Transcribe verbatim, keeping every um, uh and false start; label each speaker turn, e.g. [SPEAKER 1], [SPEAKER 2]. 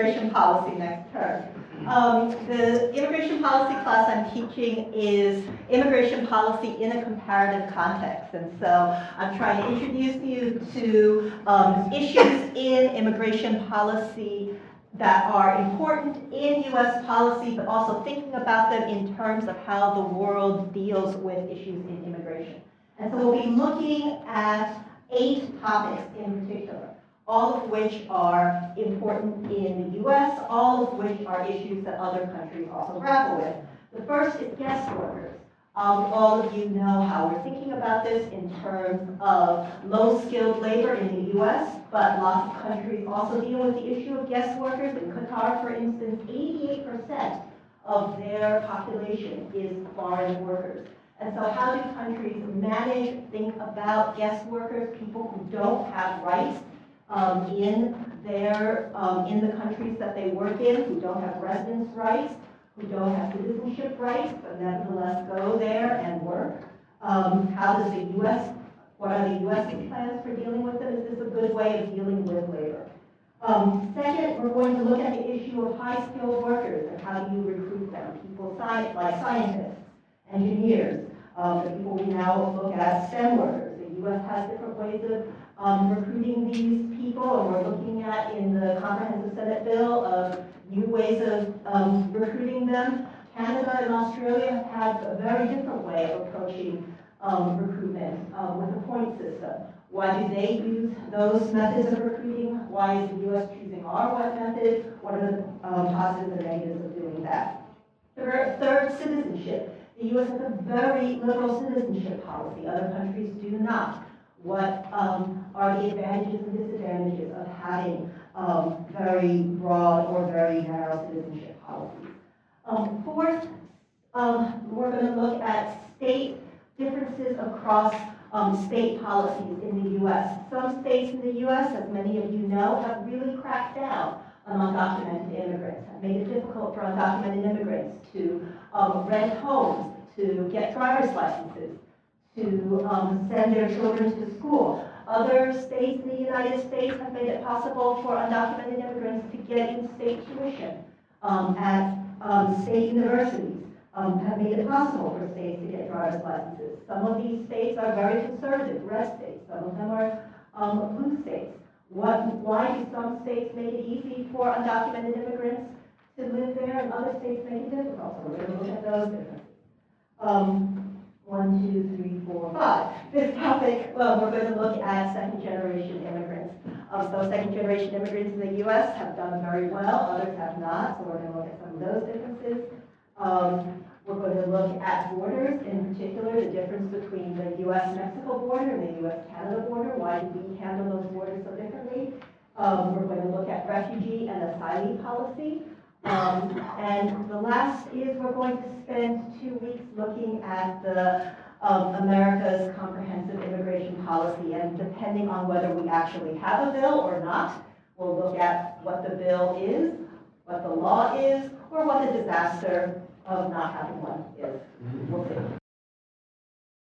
[SPEAKER 1] immigration policy next term. Um, the immigration policy class I'm teaching is immigration policy in a comparative context. And so I'm trying to introduce you to um, issues in immigration policy that are important in U S policy, but also thinking about them in terms of how the world deals with issues in immigration. And so we'll be looking at eight topics in particular, all of which are important in the U S, all of which are issues that other countries also grapple with. The first is guest workers. Um, all of you know how we're thinking about this in terms of low-skilled labor in the U S, but lots of countries also deal with the issue of guest workers. In Qatar, for instance, eighty-eight percent of their population is foreign workers. And so how do countries manage, think about guest workers, people who don't have rights um, in their, um, in the countries that they work in, who don't have residence rights, who don't have citizenship rights, but nevertheless go there and work? Um, how does the U S, what are the US's plans for dealing with them? Is this a good way of dealing with labor? Um, second, we're going to look at the issue of high-skilled workers and how do you recruit them? People sci like scientists, engineers, um, the people we now look at, STEM workers. The U S has different ways of um, recruiting these people, and we're looking at in the Comprehensive Senate bill of new ways of um, recruiting them. Canada and Australia have a very different way of approaching um, recruitment um, with a point system. Why do they use those methods of recruiting? Why is the U S choosing our what method? What are the um, positives and negatives of doing that? Third, third, citizenship. The U S has a very liberal citizenship policy. Other countries do not. What um, are the advantages and disadvantages of having um, very broad or very narrow citizenship policies? Um, fourth, um, we're going to look at state differences across um, state policies in the U S. Some states in the U S, as many of you know, have really cracked down on undocumented immigrants, have made it difficult for undocumented immigrants to um, rent homes, to get driver's licenses, to um, send their children to school. Other states in the United States have made it possible for undocumented immigrants to get in-state tuition um, at um, state universities, um, have made it possible for states to get driver's licenses. Some of these states are very conservative, red states. Some of them are um, blue states. What, why do some states make it easy for undocumented immigrants to live there and other states make it difficult? So we're going to look at those differences. Um, One, two, three, four, five. This topic, well, we're going to look at second-generation immigrants. Um, so second-generation immigrants in the U S have done very well, others have not, so we're going to look at some of those differences. Um, we're going to look at borders, in particular, the difference between the U S Mexico border and the U S Canada border. Why do we handle those borders so differently? Um, we're going to look at refugee and asylee policy. Um, and the last is we're going to spend two weeks looking at the um, America's comprehensive immigration policy, and depending on whether we actually have a bill or not, we'll look at what the bill is, what the law is, or what the disaster of not having one is. We'll see.